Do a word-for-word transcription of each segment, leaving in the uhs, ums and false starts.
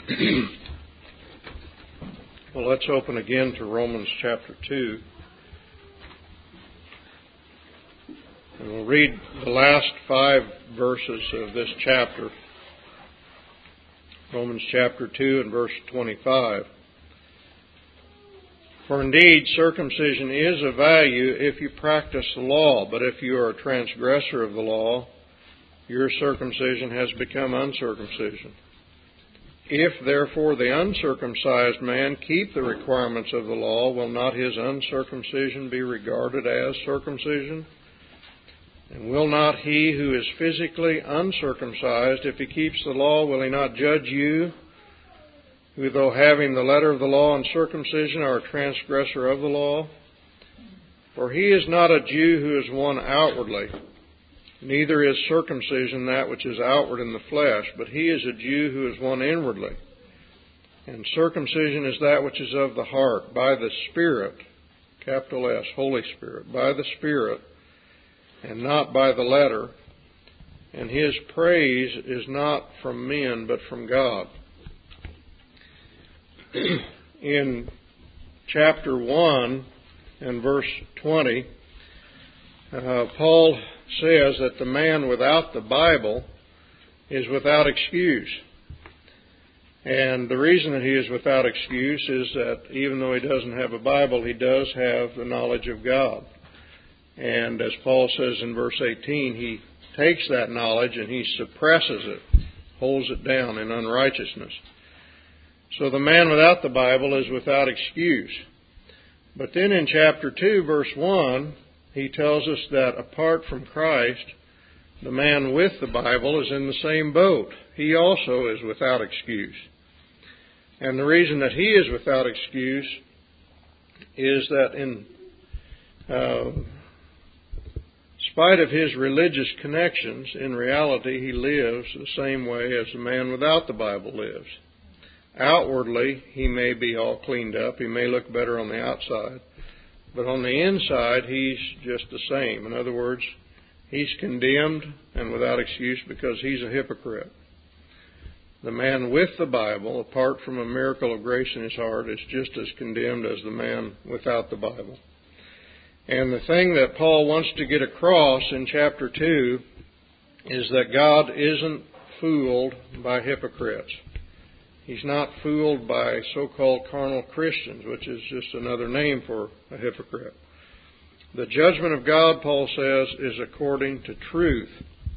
Well, let's open again to Romans chapter two. And we'll read the last five verses of this chapter. Romans chapter two and verse twenty-five. For indeed, circumcision is of value if you practice the law, but if you are a transgressor of the law, your circumcision has become uncircumcision. If, therefore, the uncircumcised man keep the requirements of the law, will not his uncircumcision be regarded as circumcision? And will not he who is physically uncircumcised, if he keeps the law, will he not judge you, who though having the letter of the law and circumcision are a transgressor of the law? For he is not a Jew who is one outwardly, neither is circumcision that which is outward in the flesh, but he is a Jew who is one inwardly. And circumcision is that which is of the heart, by the Spirit, capital S, Holy Spirit, by the Spirit, and not by the letter. And his praise is not from men, but from God. In chapter one and verse twenty, uh, Paul says that the man without the Bible is without excuse. And the reason that he is without excuse is that even though he doesn't have a Bible, he does have the knowledge of God. And as Paul says in verse eighteen, he takes that knowledge and he suppresses it, holds it down in unrighteousness. So the man without the Bible is without excuse. But then in chapter two, verse one, he tells us that apart from Christ, the man with the Bible is in the same boat. He also is without excuse. And the reason that he is without excuse is that in uh, spite of his religious connections, in reality he lives the same way as the man without the Bible lives. Outwardly, he may be all cleaned up. He may look better on the outside. But on the inside, he's just the same. In other words, he's condemned and without excuse because he's a hypocrite. The man with the Bible, apart from a miracle of grace in his heart, is just as condemned as the man without the Bible. And the thing that Paul wants to get across in chapter two is that God isn't fooled by hypocrites. He's not fooled by so-called carnal Christians, which is just another name for a hypocrite. The judgment of God, Paul says, is according to truth.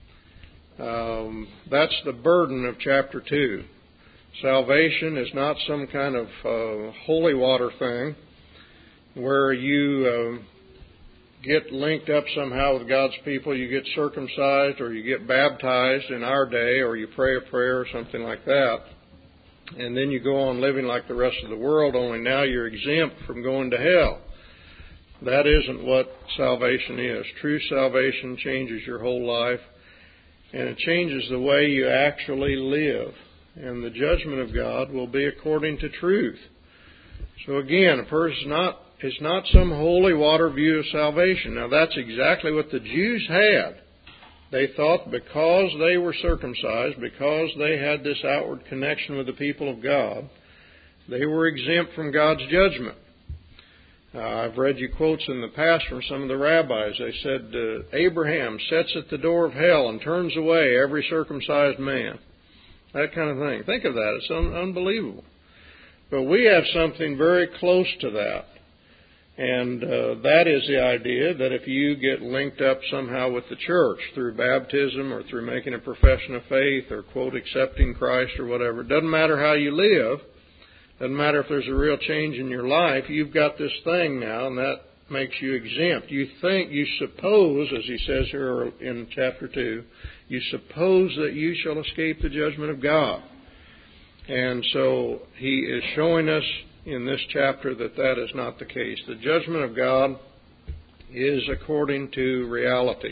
Um, that's the burden of chapter two. Salvation is not some kind of uh, holy water thing where you uh, get linked up somehow with God's people. You get circumcised or you get baptized in our day, or you pray a prayer or something like that. And then you go on living like the rest of the world, only now you're exempt from going to hell. That isn't what salvation is. True salvation changes your whole life, and it changes the way you actually live. And the judgment of God will be according to truth. So again, a person not it's not some holy water view of salvation. Now that's exactly what the Jews had. They thought because they were circumcised, because they had this outward connection with the people of God, they were exempt from God's judgment. Uh, I've read you quotes in the past from some of the rabbis. They said, uh, Abraham sits at the door of hell and turns away every circumcised man. That kind of thing. Think of that. It's un- unbelievable. But we have something very close to that. And uh, that is the idea that if you get linked up somehow with the church through baptism or through making a profession of faith or, quote, accepting Christ or whatever, it doesn't matter how you live, doesn't matter if there's a real change in your life, you've got this thing now and that makes you exempt. You think, you suppose, as he says here in chapter two, you suppose that you shall escape the judgment of God. And so he is showing us in this chapter that that is not the case. The judgment of God is according to reality.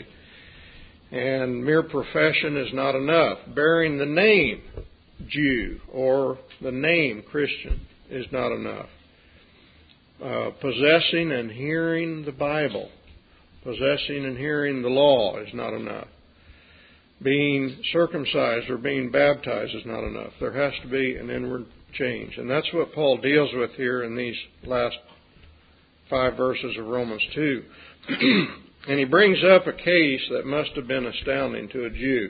And mere profession is not enough. Bearing the name Jew or the name Christian is not enough. Uh, possessing and hearing the Bible, possessing and hearing the law is not enough. being circumcised or being baptized is not enough. There has to be an inward change. And that's what Paul deals with here in these last five verses of Romans two. And he brings up a case that must have been astounding to a Jew.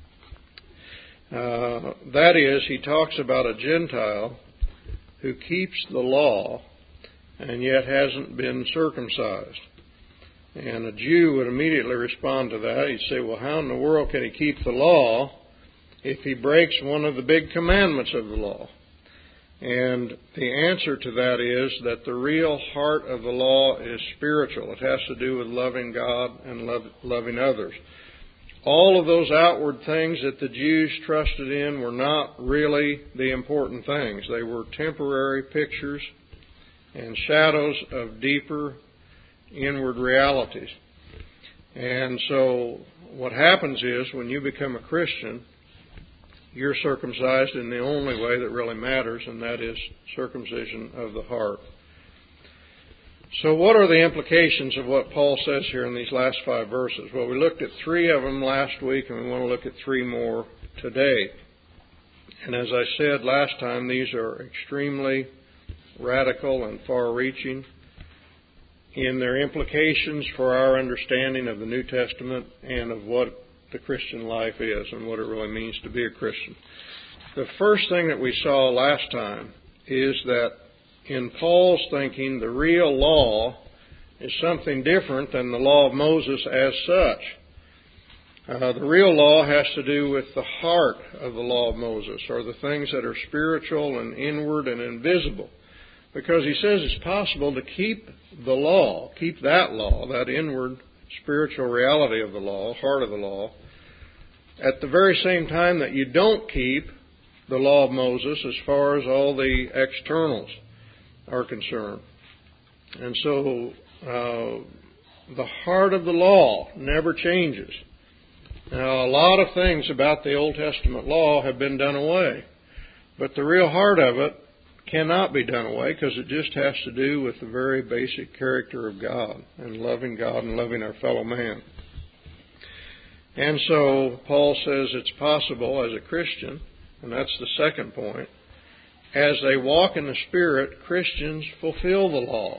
Uh, that is, he talks about a Gentile who keeps the law and yet hasn't been circumcised. And a Jew would immediately respond to that. He'd say, well, how in the world can he keep the law if he breaks one of the big commandments of the law? And the answer to that is that the real heart of the law is spiritual. It has to do with loving God and love, loving others. All of those outward things that the Jews trusted in were not really the important things. They were temporary pictures and shadows of deeper inward realities. And so what happens is when you become a Christian, you're circumcised in the only way that really matters, and that is circumcision of the heart. So what are the implications of what Paul says here in these last five verses? Well, we looked at three of them last week, and we want to look at three more today. And as I said last time, these are extremely radical and far-reaching in their implications for our understanding of the New Testament and of what the Christian life is and what it really means to be a Christian. The first thing that we saw last time is that in Paul's thinking, the real law is something different than the law of Moses as such. Uh, the real law has to do with the heart of the law of Moses, or the things that are spiritual and inward and invisible. Because he says it's possible to keep the law, keep that law, that inward spiritual reality of the law, heart of the law, at the very same time that you don't keep the law of Moses as far as all the externals are concerned. And so uh, the heart of the law never changes. Now, a lot of things about the Old Testament law have been done away, but the real heart of it cannot be done away because it just has to do with the very basic character of God and loving God and loving our fellow man. And so Paul says it's possible as a Christian, and that's the second point, as they walk in the Spirit, Christians fulfill the law.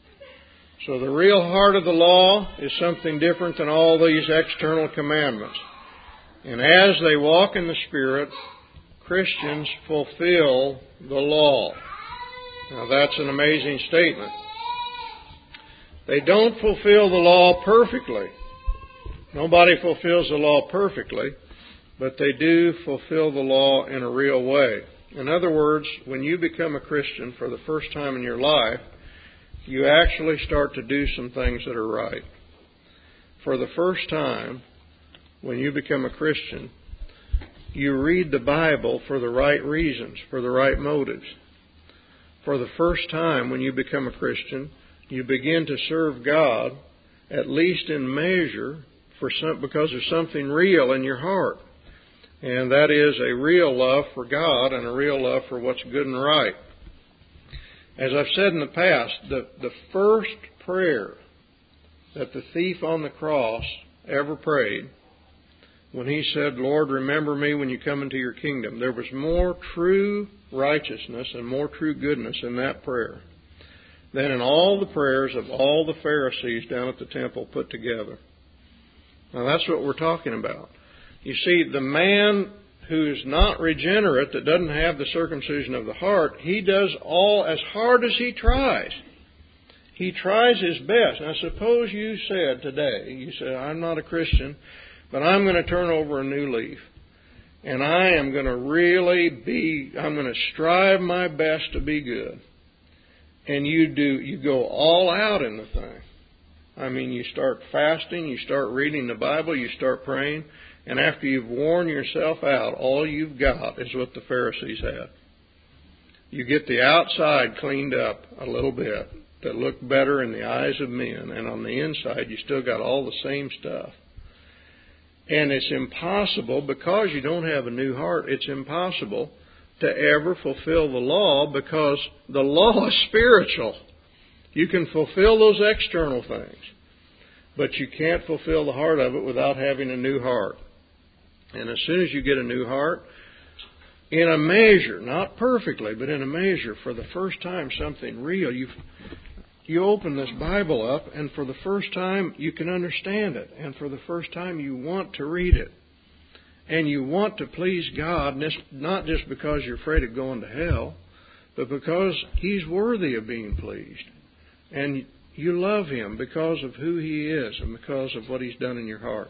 So the real heart of the law is something different than all these external commandments. And as they walk in the Spirit, Christians fulfill the law. Now that's an amazing statement. They don't fulfill the law perfectly. Nobody fulfills the law perfectly, but they do fulfill the law in a real way. In other words, when you become a Christian for the first time in your life, you actually start to do some things that are right. For the first time, when you become a Christian, you read the Bible for the right reasons, for the right motives. For the first time when you become a Christian, you begin to serve God, at least in measure, for some, because there's something real in your heart. And that is a real love for God and a real love for what's good and right. As I've said in the past, the, the first prayer that the thief on the cross ever prayed, when he said, Lord, remember me when you come into your kingdom, there was more true righteousness and more true goodness in that prayer than in all the prayers of all the Pharisees down at the temple put together. Now that's what we're talking about. You see, the man who's not regenerate, that doesn't have the circumcision of the heart, he does all as hard as he tries. He tries his best. Now suppose you said today, you said, I'm not a Christian, but I'm going to turn over a new leaf. And I am going to really be, I'm going to strive my best to be good. And you do, you go all out in the thing. I mean, you start fasting, you start reading the Bible, you start praying, and after you've worn yourself out, all you've got is what the Pharisees had. You get the outside cleaned up a little bit that look better in the eyes of men, and on the inside you still got all the same stuff. And it's impossible, because you don't have a new heart, it's impossible to ever fulfill the law, because the law is spiritual. You can fulfill those external things, but you can't fulfill the heart of it without having a new heart. And as soon as you get a new heart, in a measure, not perfectly, but in a measure, for the first time, something real, you you open this Bible up, and for the first time, you can understand it. And for the first time, you want to read it. And you want to please God, not just because you're afraid of going to hell, but because He's worthy of being pleased. And you love Him because of who He is and because of what He's done in your heart.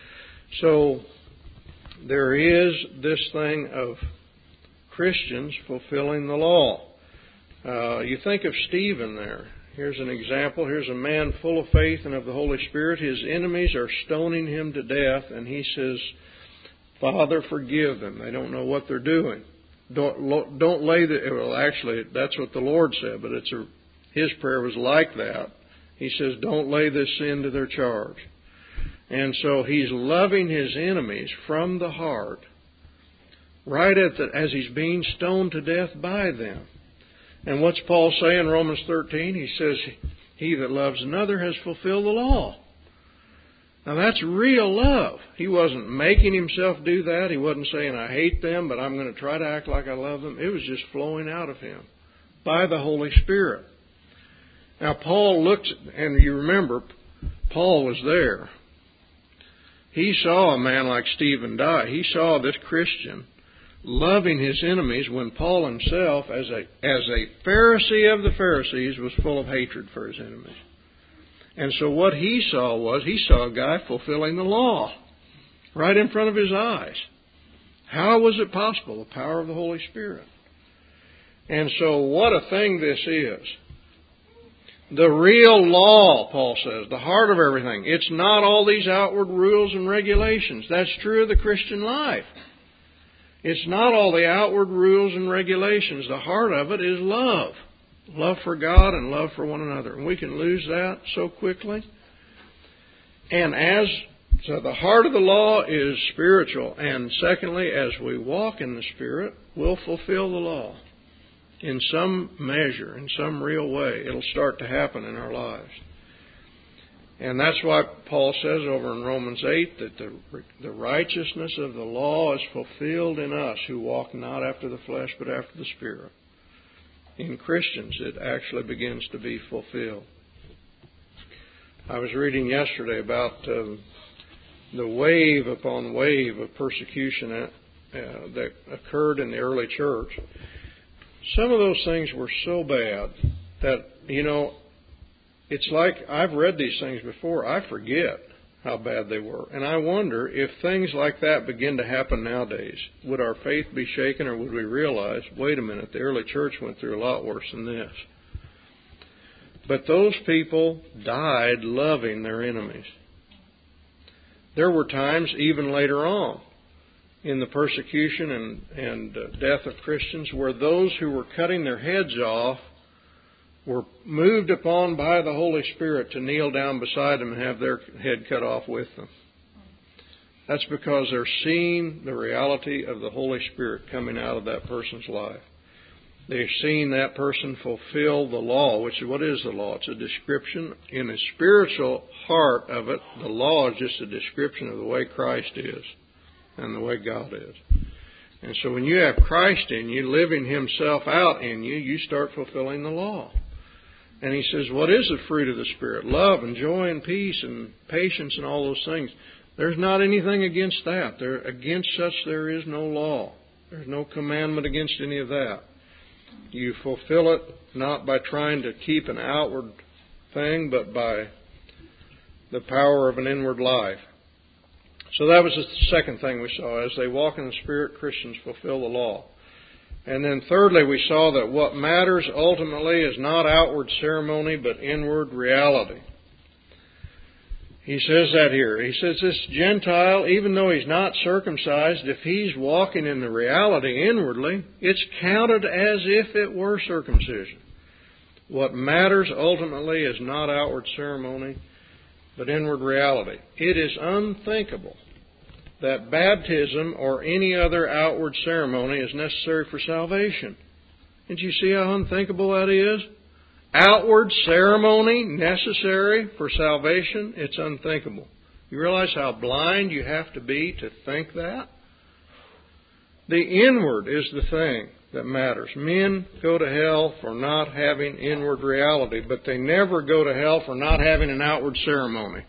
So there is this thing of Christians fulfilling the law. Uh, you think of Stephen there. Here's an example. Here's a man full of faith and of the Holy Spirit. His enemies are stoning him to death, and he says, Father, forgive them. They don't know what they're doing. Don't don't lay the well. Actually, that's what the Lord said, but it's a, his prayer was like that. He says, "Don't lay this sin to their charge." And so he's loving his enemies from the heart, right at the, as he's being stoned to death by them. And what's Paul say in Romans thirteen? He says, "He that loves another has fulfilled the law." Now that's real love. He wasn't making himself do that. He wasn't saying, "I hate them, but I'm going to try to act like I love them." It was just flowing out of him by the Holy Spirit. Now Paul looked, and you remember, Paul was there. He saw a man like Stephen die. He saw this Christian loving his enemies when Paul himself, as a as a Pharisee of the Pharisees, was full of hatred for his enemies. And so what he saw was, he saw a guy fulfilling the law right in front of his eyes. How was it possible? The power of the Holy Spirit. And so what a thing this is. The real law, Paul says, the heart of everything. It's not all these outward rules and regulations. That's true of the Christian life. It's not all the outward rules and regulations. The heart of it is love. Love for God and love for one another. And we can lose that so quickly. And as, so the heart of the law is spiritual. And secondly, as we walk in the Spirit, we'll fulfill the law. In some measure, in some real way, it'll start to happen in our lives. And that's why Paul says over in Romans eight that the, the righteousness of the law is fulfilled in us who walk not after the flesh but after the Spirit. In Christians, it actually begins to be fulfilled. I was reading yesterday about um, the wave upon wave of persecution uh, that occurred in the early church. Some of those things were so bad that, you know, it's like I've read these things before. I forget how bad they were. And I wonder if things like that begin to happen nowadays, would our faith be shaken, or would we realize, wait a minute, the early church went through a lot worse than this. But those people died loving their enemies. There were times, even later on, in the persecution and, and uh, death of Christians, where those who were cutting their heads off were moved upon by the Holy Spirit to kneel down beside them and have their head cut off with them. That's because they're seeing the reality of the Holy Spirit coming out of that person's life. They're seeing that person fulfill the law, which is, what is the law? It's a description. In the spiritual heart of it, the law is just a description of the way Christ is and the way God is. And so when you have Christ in you, living Himself out in you, you start fulfilling the law. And he says, what is the fruit of the Spirit? Love and joy and peace and patience and all those things. There's not anything against that. There, against such there is no law. There's no commandment against any of that. You fulfill it not by trying to keep an outward thing, but by the power of an inward life. So that was the second thing we saw. As they walk in the Spirit, Christians fulfill the law. And then thirdly, we saw that what matters ultimately is not outward ceremony, but inward reality. He says that here. He says this Gentile, even though he's not circumcised, if he's walking in the reality inwardly, it's counted as if it were circumcision. What matters ultimately is not outward ceremony, but inward reality. It is unthinkable that baptism or any other outward ceremony is necessary for salvation. Did you see how unthinkable that is? Outward ceremony necessary for salvation? It's unthinkable. You realize how blind you have to be to think that? The inward is the thing that matters. Men go to hell for not having inward reality, but they never go to hell for not having an outward ceremony.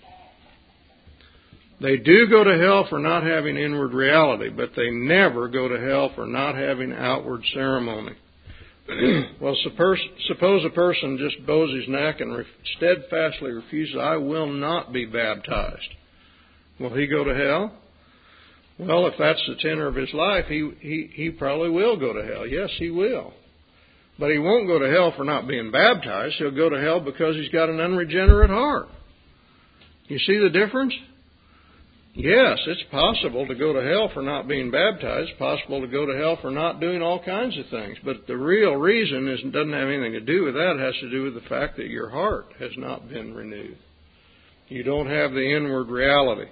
They do go to hell for not having inward reality, but they never go to hell for not having outward ceremony. Well, suppose a person just bows his neck and steadfastly refuses, I will not be baptized. Will he go to hell? Well, if that's the tenor of his life, he, he, he probably will go to hell. Yes, he will. But he won't go to hell for not being baptized. He'll go to hell because he's got an unregenerate heart. You see the difference? Yes, it's possible to go to hell for not being baptized. It's possible to go to hell for not doing all kinds of things. But the real reason is, doesn't have anything to do with that. It has to do with the fact that your heart has not been renewed. You don't have the inward reality.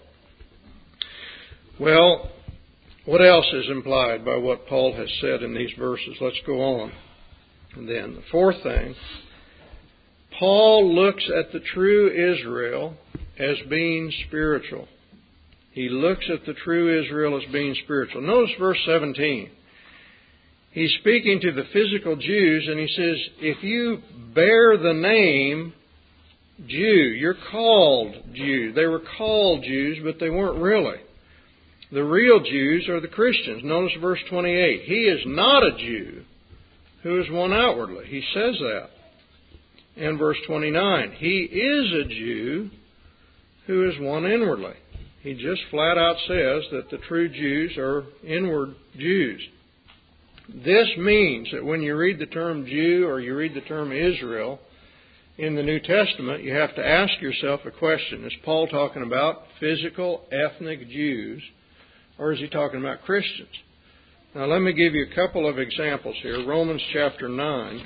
Well, what else is implied by what Paul has said in these verses? Let's go on. And then the fourth thing, Paul looks at the true Israel as being spiritual. He looks at the true Israel as being spiritual. Notice verse seventeen. He's speaking to the physical Jews, and he says, if you bear the name Jew, you're called Jew. They were called Jews, but they weren't really. The real Jews are the Christians. Notice verse twenty-eight. He is not a Jew who is one outwardly. He says that. And verse twenty-nine. He is a Jew who is one inwardly. He just flat out says that the true Jews are inward Jews. This means that when you read the term Jew or you read the term Israel in the New Testament, you have to ask yourself a question. Is Paul talking about physical, ethnic Jews, or is he talking about Christians? Now let me give you a couple of examples here. Romans chapter nine.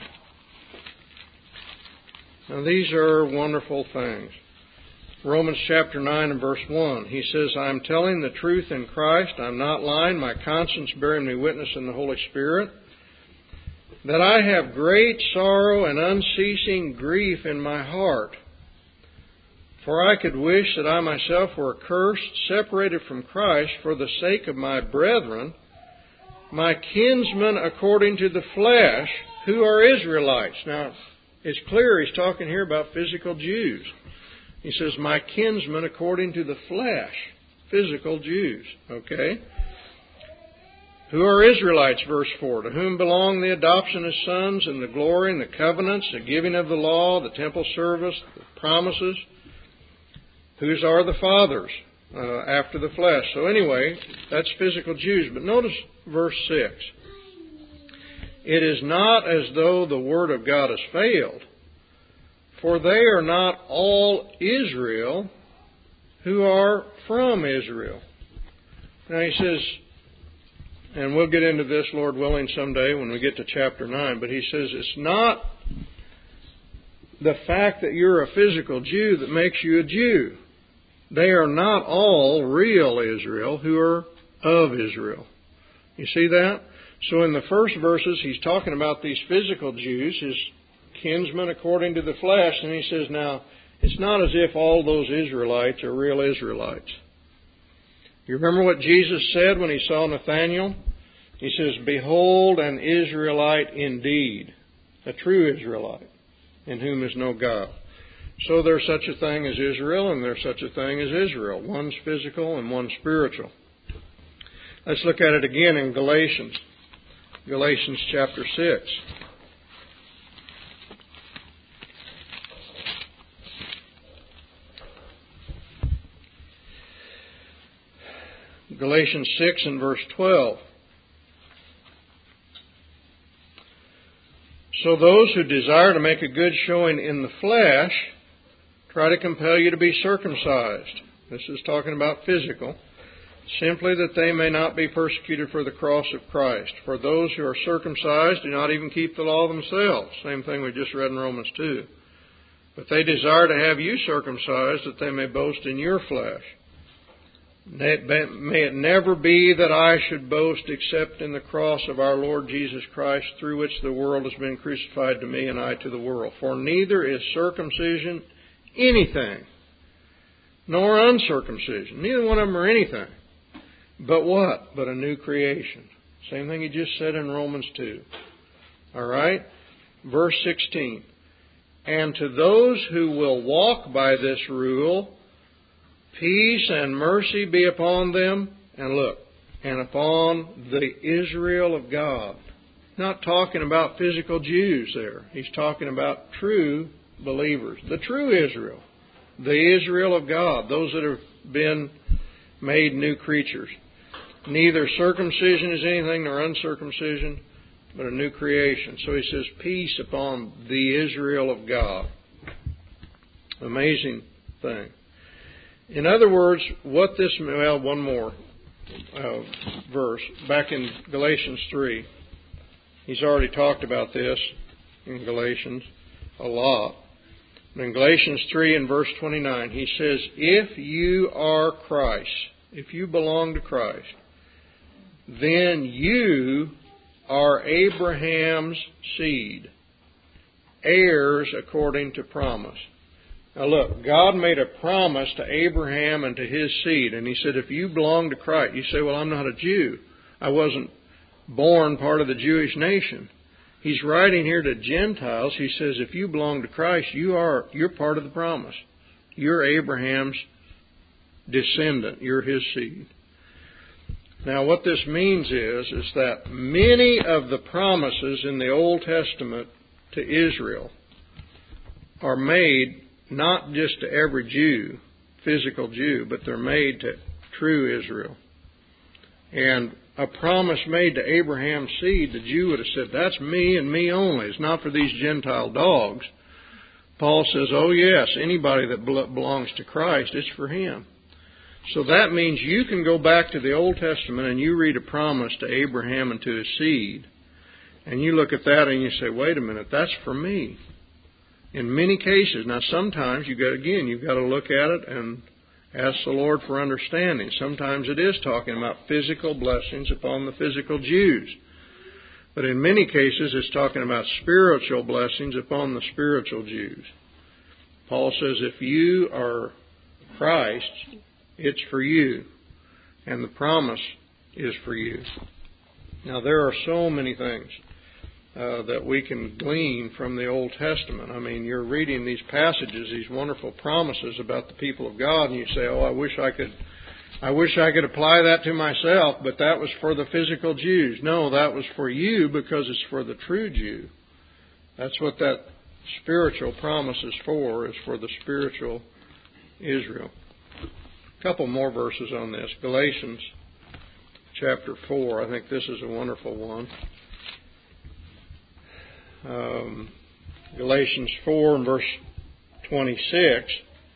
Now these are wonderful things. Romans chapter nine and verse one. He says, I am telling the truth in Christ. I'm not lying. My conscience bearing me witness in the Holy Spirit, that I have great sorrow and unceasing grief in my heart. For I could wish that I myself were accursed, separated from Christ, for the sake of my brethren, my kinsmen according to the flesh, who are Israelites. Now, it's clear he's talking here about physical Jews. He says, my kinsmen according to the flesh, physical Jews, okay? Who are Israelites, verse four, to whom belong the adoption as sons and the glory and the covenants, the giving of the law, the temple service, the promises, whose are the fathers uh, after the flesh. So anyway, that's physical Jews. But notice verse six. It is not as though the word of God has failed, for they are not all Israel who are from Israel. Now he says, and we'll get into this, Lord willing, someday when we get to chapter nine, but he says it's not the fact that you're a physical Jew that makes you a Jew. They are not all real Israel who are of Israel. You see that? So in the first verses, he's talking about these physical Jews, his kinsmen according to the flesh, and he says, now, it's not as if all those Israelites are real Israelites. You remember what Jesus said when he saw Nathanael? He says, behold, an Israelite indeed, a true Israelite, in whom is no guile. So there's such a thing as Israel, and there's such a thing as Israel. One's physical and one's spiritual. Let's look at it again in Galatians. Galatians chapter six. Galatians six and verse twelve. So those who desire to make a good showing in the flesh try to compel you to be circumcised. This is talking about physical. Simply that they may not be persecuted for the cross of Christ. For those who are circumcised do not even keep the law themselves. Same thing we just read in Romans two. But they desire to have you circumcised that they may boast in your flesh. May it never be that I should boast except in the cross of our Lord Jesus Christ, through which the world has been crucified to me and I to the world. For neither is circumcision anything, nor uncircumcision. Neither one of them are anything. But what? But a new creation. Same thing he just said in Romans two. All right? Verse sixteen. And to those who will walk by this rule, peace and mercy be upon them. And look, and upon the Israel of God. Not talking about physical Jews there. He's talking about true believers. The true Israel. The Israel of God. Those that have been made new creatures. Neither circumcision is anything nor uncircumcision, but a new creation. So he says, peace upon the Israel of God. Amazing thing. In other words, what this, well, one more uh, verse. Back in Galatians three. He's already talked about this in Galatians a lot. In Galatians three and verse twenty-nine, he says, if you are Christ, if you belong to Christ, then you are Abraham's seed, heirs according to promise. Now look, God made a promise to Abraham and to his seed, and he said, if you belong to Christ, you say, well, I'm not a Jew. I wasn't born part of the Jewish nation. He's writing here to Gentiles. He says, if you belong to Christ, you are, you're part of the promise. You're Abraham's descendant. You're his seed. Now, what this means is, is that many of the promises in the Old Testament to Israel are made not just to every Jew, physical Jew, but they're made to true Israel. And a promise made to Abraham's seed, the Jew would have said, that's me and me only. It's not for these Gentile dogs. Paul says, oh yes, anybody that belongs to Christ, it's for him. So that means you can go back to the Old Testament and you read a promise to Abraham and to his seed, and you look at that and you say, wait a minute, that's for me. In many cases, now sometimes you got again, you've got to look at it and ask the Lord for understanding. Sometimes it is talking about physical blessings upon the physical Jews. But in many cases it's talking about spiritual blessings upon the spiritual Jews. Paul says if you are Christ, it's for you. And the promise is for you. Now there are so many things uh, that we can glean from the Old Testament. I mean, you're reading these passages, these wonderful promises about the people of God, and you say, oh, I wish I could I wish I could apply that to myself, but that was for the physical Jews. No, that was for you because it's for the true Jew. That's what that spiritual promise is for, is for the spiritual Israel. A couple more verses on this. Galatians chapter four. I think this is a wonderful one. Um, Galatians four and verse twenty-six.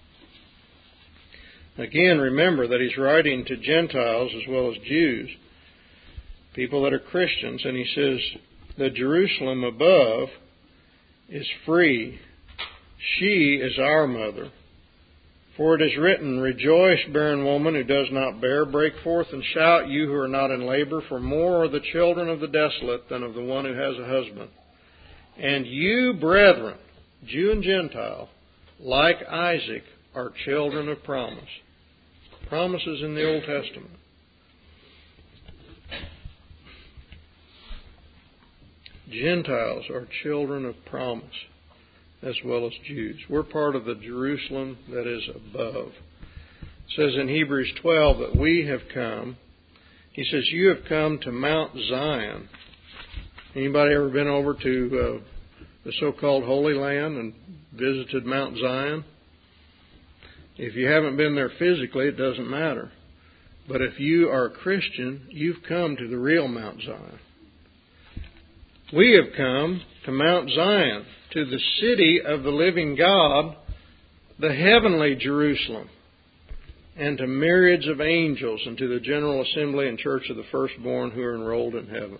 Again, remember that he's writing to Gentiles as well as Jews, people that are Christians, and he says, the Jerusalem above is free. She is our mother. For it is written, rejoice, barren woman who does not bear. Break forth and shout, you who are not in labor, for more are the children of the desolate than of the one who has a husband. And you, brethren, Jew and Gentile, like Isaac, are children of promise. Promises in the Old Testament. Gentiles are children of promise as well as Jews. We're part of the Jerusalem that is above. It says in Hebrews twelve that we have come. He says, you have come to Mount Zion. Anybody ever been over to uh, the so-called Holy Land and visited Mount Zion? If you haven't been there physically, it doesn't matter. But if you are a Christian, you've come to the real Mount Zion. We have come to Mount Zion, to the city of the living God, the heavenly Jerusalem, and to myriads of angels, and to the general assembly and church of the firstborn who are enrolled in heaven.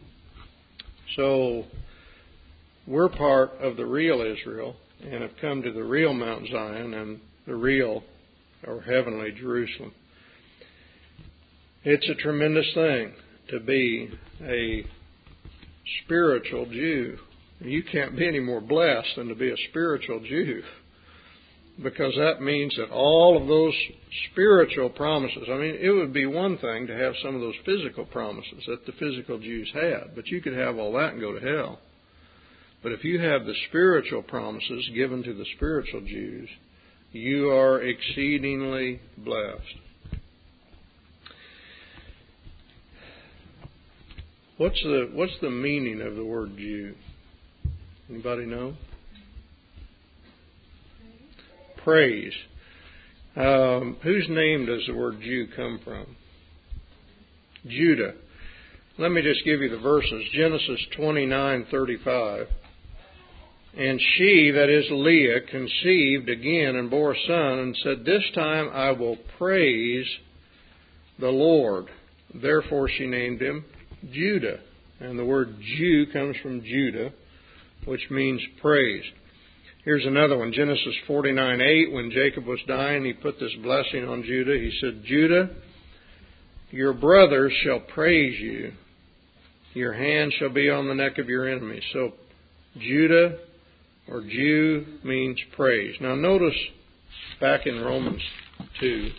So, we're part of the real Israel, and have come to the real Mount Zion, and the real or heavenly Jerusalem. It's a tremendous thing to be a spiritual Jew. You can't be any more blessed than to be a spiritual Jew. because that means that all of those spiritual promises, I mean, it would be one thing to have some of those physical promises that the physical Jews had, but you could have all that and go to hell. But if you have the spiritual promises given to the spiritual Jews, you are exceedingly blessed. What's the what's the meaning of the word Jew? Anybody know? Praise. Um, whose name does the word Jew come from? Judah. Let me just give you the verses. Genesis twenty-nine thirty-five. And she, that is Leah, conceived again and bore a son, and said, This time I will praise the Lord. Therefore she named him Judah. And the word Jew comes from Judah, which means praise. Here's another one. Genesis forty-nine eight. When Jacob was dying, he put this blessing on Judah. He said, Judah, your brothers shall praise you. Your hand shall be on the neck of your enemies. So Judah or Jew means praise. Now notice back in Romans two,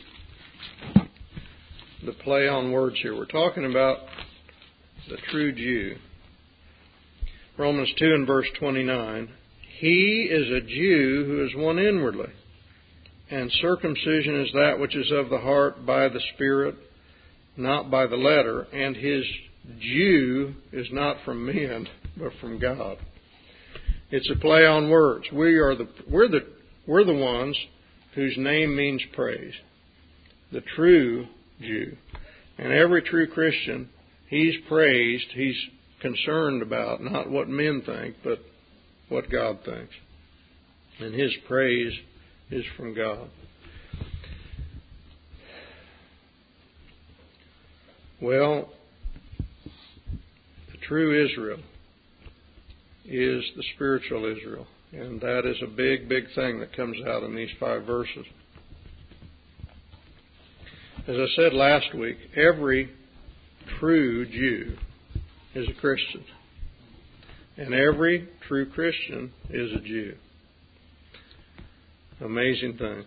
the play on words here. We're talking about the true Jew. Romans two and verse twenty-nine. He is a Jew who is one inwardly, and circumcision is that which is of the heart by the Spirit, not by the letter, and his Jew is not from men, but from God. It's a play on words. We are the we're the we're the ones whose name means praise. The true Jew. And every true Christian, he's praised, he's concerned about not what men think, but what God thinks. And his praise is from God. Well, the true Israel is the spiritual Israel. And that is a big, big thing that comes out in these five verses. As I said last week, every true Jew is a Christian. And every true Christian is a Jew. Amazing thing.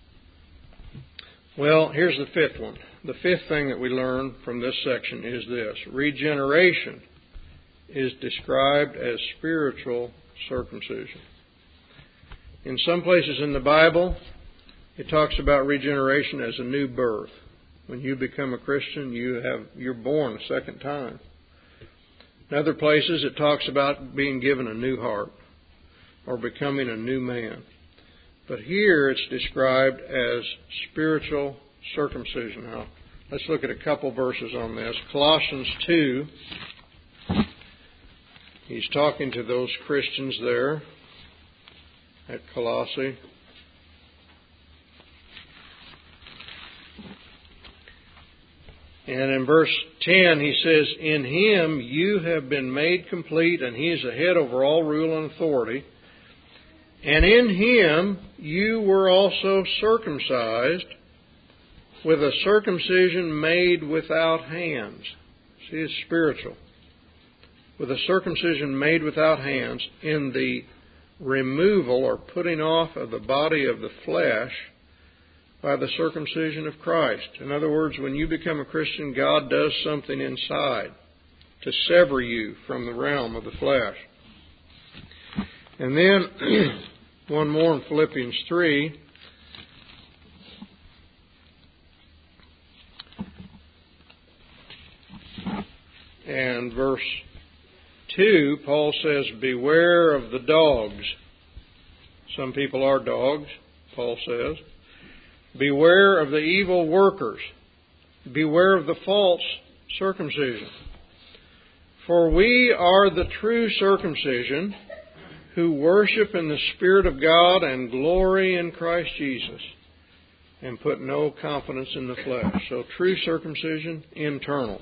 Well, here's the fifth one. The fifth thing that we learn from this section is this. Regeneration is described as spiritual circumcision. In some places in the Bible, it talks about regeneration as a new birth. When you become a Christian, you have, you're born a second time. In other places, it talks about being given a new heart or becoming a new man. But here it's described as spiritual circumcision. Now, let's look at a couple verses on this. Colossians two. He's talking to those Christians there at Colossae. And in verse ten, he says, In him you have been made complete, and he is the head over all rule and authority. And in him you were also circumcised with a circumcision made without hands. See, it's spiritual. With a circumcision made without hands in the removal or putting off of the body of the flesh by the circumcision of Christ. In other words, when you become a Christian, God does something inside to sever you from the realm of the flesh. And then, one more in Philippians three. And verse two, Paul says, Beware of the dogs. Some people are dogs, Paul says. Beware of the evil workers. Beware of the false circumcision. For we are the true circumcision, who worship in the Spirit of God and glory in Christ Jesus, and put no confidence in the flesh. So true circumcision, internal.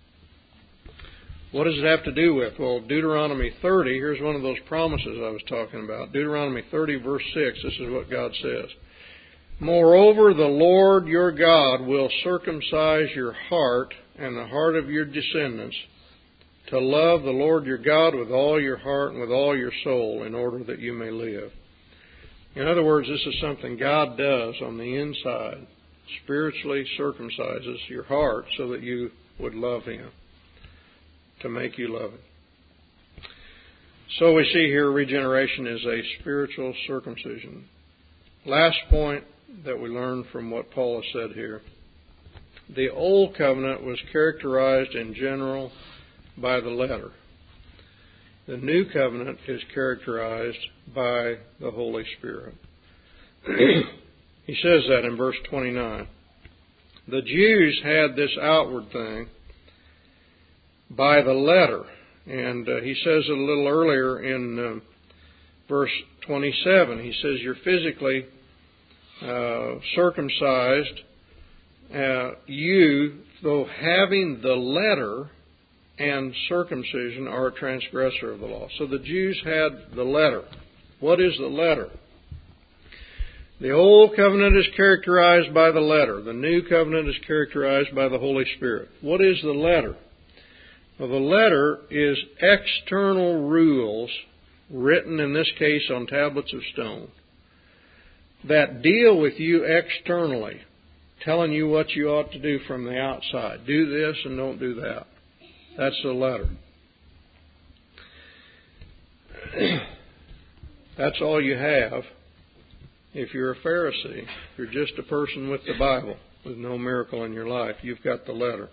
What does it have to do with? Well, Deuteronomy thirty, here's one of those promises I was talking about. Deuteronomy thirty, verse six, this is what God says. Moreover, the Lord your God will circumcise your heart and the heart of your descendants to love the Lord your God with all your heart and with all your soul, in order that you may live. In other words, this is something God does on the inside. Spiritually circumcises your heart so that you would love Him, to make you love Him. So we see here regeneration is a spiritual circumcision. Last point that we learn from what Paul has said here. The Old Covenant was characterized in general by the letter. The New Covenant is characterized by the Holy Spirit. He says that in verse twenty-nine. The Jews had this outward thing by the letter. And uh, he says it a little earlier in uh, verse twenty-seven. He says, you're physically uh, circumcised, uh, you, though having the letter and circumcision, are a transgressor of the law. So the Jews had the letter. What is the letter? The Old Covenant is characterized by the letter. The New Covenant is characterized by the Holy Spirit. What is the letter? Well, the letter is external rules written, in this case, on tablets of stone that deal with you externally, telling you what you ought to do from the outside. Do this and don't do that. That's the letter. That's all you have if you're a Pharisee. If you're just a person with the Bible, with no miracle in your life, you've got the letter.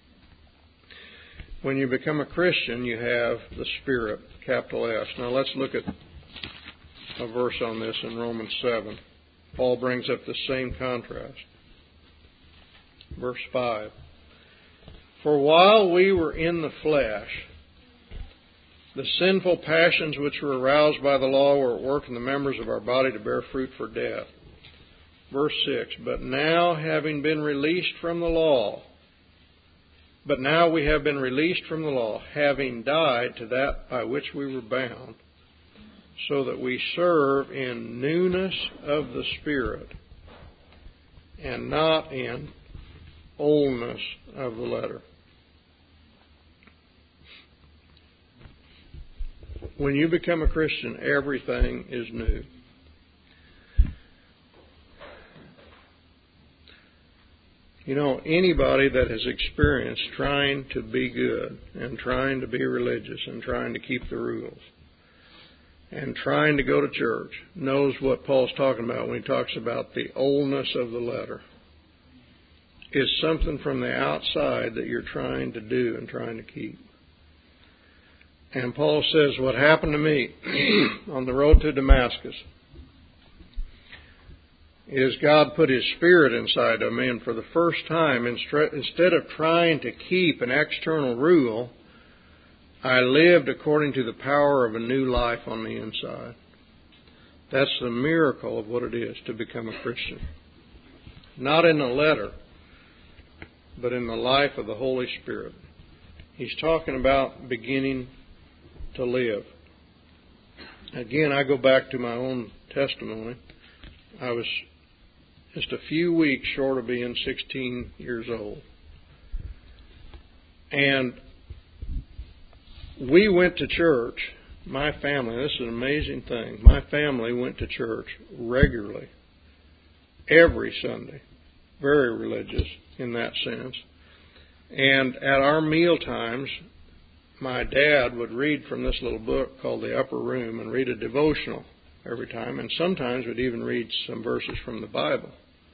When you become a Christian, you have the Spirit, capital S. Now let's look at a verse on this in Romans seven. Paul brings up the same contrast. Verse five. For while we were in the flesh, the sinful passions which were aroused by the law were at work in the members of our body to bear fruit for death. Verse six. But now, having been released from the law, But now we have been released from the law, having died to that by which we were bound, so that we serve in newness of the Spirit, and not in oldness of the letter. When you become a Christian, everything is new. You know, anybody that has experienced trying to be good and trying to be religious and trying to keep the rules and trying to go to church knows what Paul's talking about when he talks about the oldness of the letter. It's something from the outside that you're trying to do and trying to keep. And Paul says, what happened to me on the road to Damascus is God put His Spirit inside of me, and for the first time, instead of trying to keep an external rule, I lived according to the power of a new life on the inside. That's the miracle of what it is to become a Christian. Not in the letter, but in the life of the Holy Spirit. He's talking about beginning to live. Again, I go back to my own testimony. I was just a few weeks short of being sixteen years old. And we went to church, my family, this is an amazing thing, my family went to church regularly, every Sunday, very religious in that sense. And at our meal times, my dad would read from this little book called The Upper Room and read a devotional every time, and sometimes would even read some verses from the Bible.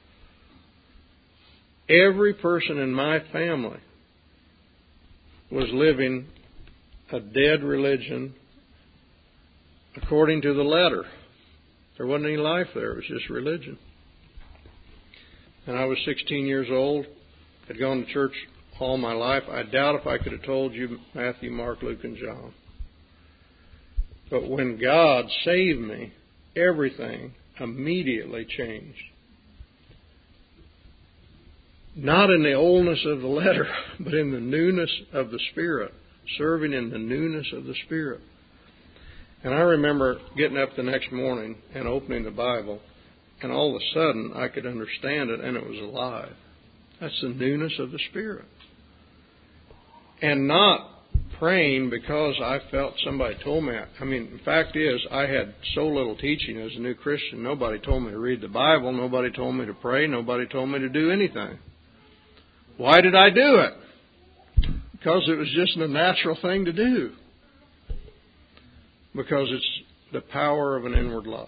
Every person in my family was living a dead religion according to the letter. There wasn't any life there. It was just religion. And I was sixteen years old, had gone to church all my life. I doubt if I could have told you Matthew, Mark, Luke, and John. But when God saved me, everything immediately changed. Not in the oldness of the letter, but in the newness of the Spirit, serving in the newness of the Spirit. And I remember getting up the next morning and opening the Bible, and all of a sudden I could understand it, and it was alive. That's the newness of the Spirit. And not praying because I felt somebody told me. I mean, the fact is, I had so little teaching as a new Christian. Nobody told me to read the Bible. Nobody told me to pray. Nobody told me to do anything. Why did I do it? Because it was just a natural thing to do. Because it's the power of an inward life.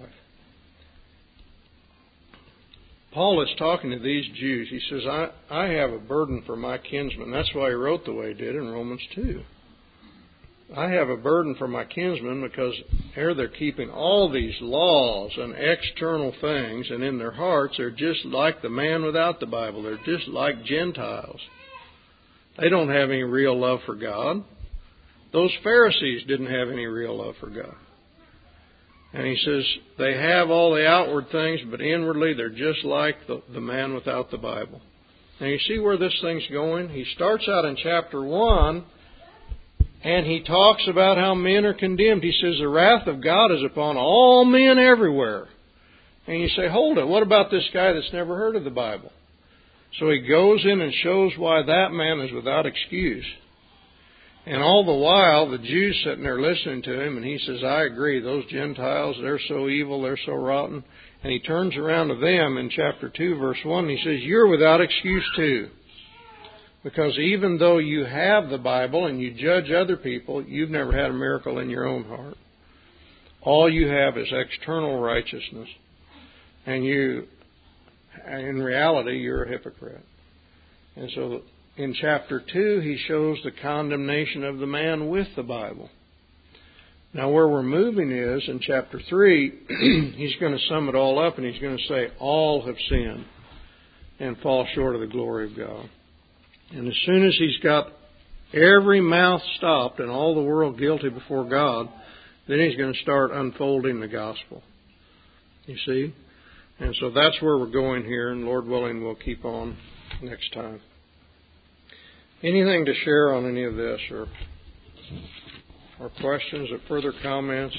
Paul is talking to these Jews. He says, I, I have a burden for my kinsmen. That's why he wrote the way he did in Romans two. I have a burden for my kinsmen because here they're keeping all these laws and external things, and in their hearts they're just like the man without the Bible. They're just like Gentiles. They don't have any real love for God. Those Pharisees didn't have any real love for God. And he says, they have all the outward things, but inwardly they're just like the, the man without the Bible. And you see where this thing's going? He starts out in chapter one, and he talks about how men are condemned. He says, the wrath of God is upon all men everywhere. And you say, hold it, what about this guy that's never heard of the Bible? So he goes in and shows why that man is without excuse. And all the while, the Jews sitting there listening to him, and he says, I agree, those Gentiles, they're so evil, they're so rotten. And he turns around to them in chapter two, verse one, and he says, you're without excuse too. Because even though you have the Bible and you judge other people, you've never had a miracle in your own heart. All you have is external righteousness. And you, in reality, you're a hypocrite. And so in chapter two, he shows the condemnation of the man with the Bible. Now, where we're moving is, in chapter three, he's going to sum it all up, and he's going to say, all have sinned and fall short of the glory of God. And as soon as he's got every mouth stopped and all the world guilty before God, then he's going to start unfolding the gospel. You see? And so that's where we're going here, and Lord willing, we'll keep on next time. Anything to share on any of this, or, or questions or further comments?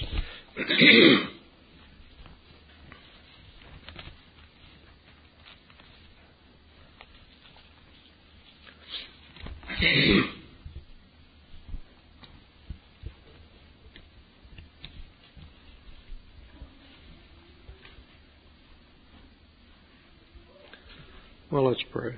Well, let's pray.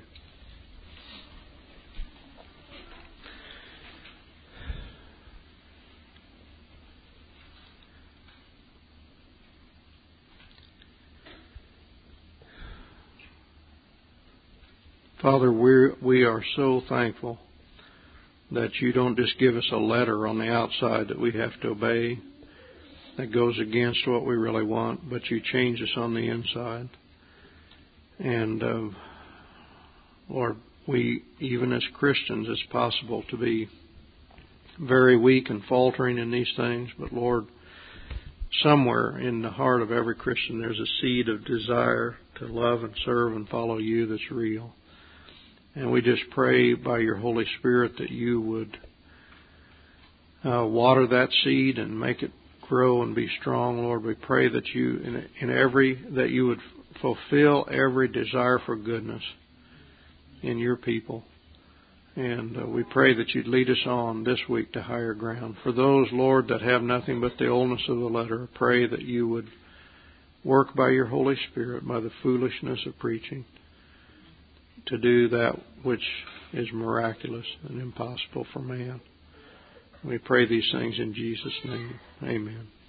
Father, we we are so thankful that you don't just give us a letter on the outside that we have to obey that goes against what we really want, but you change us on the inside. And, uh, Lord, we, even as Christians, it's possible to be very weak and faltering in these things, but Lord, somewhere in the heart of every Christian there's a seed of desire to love and serve and follow you that's real. And we just pray by your Holy Spirit that you would uh, water that seed and make it grow and be strong. Lord, we pray that you in, in every that you would fulfill every desire for goodness in your people. And uh, we pray that you'd lead us on this week to higher ground. For those, Lord, that have nothing but the oldness of the letter, I pray that you would work by your Holy Spirit, by the foolishness of preaching, to do that which is miraculous and impossible for man. We pray these things in Jesus' name. Amen.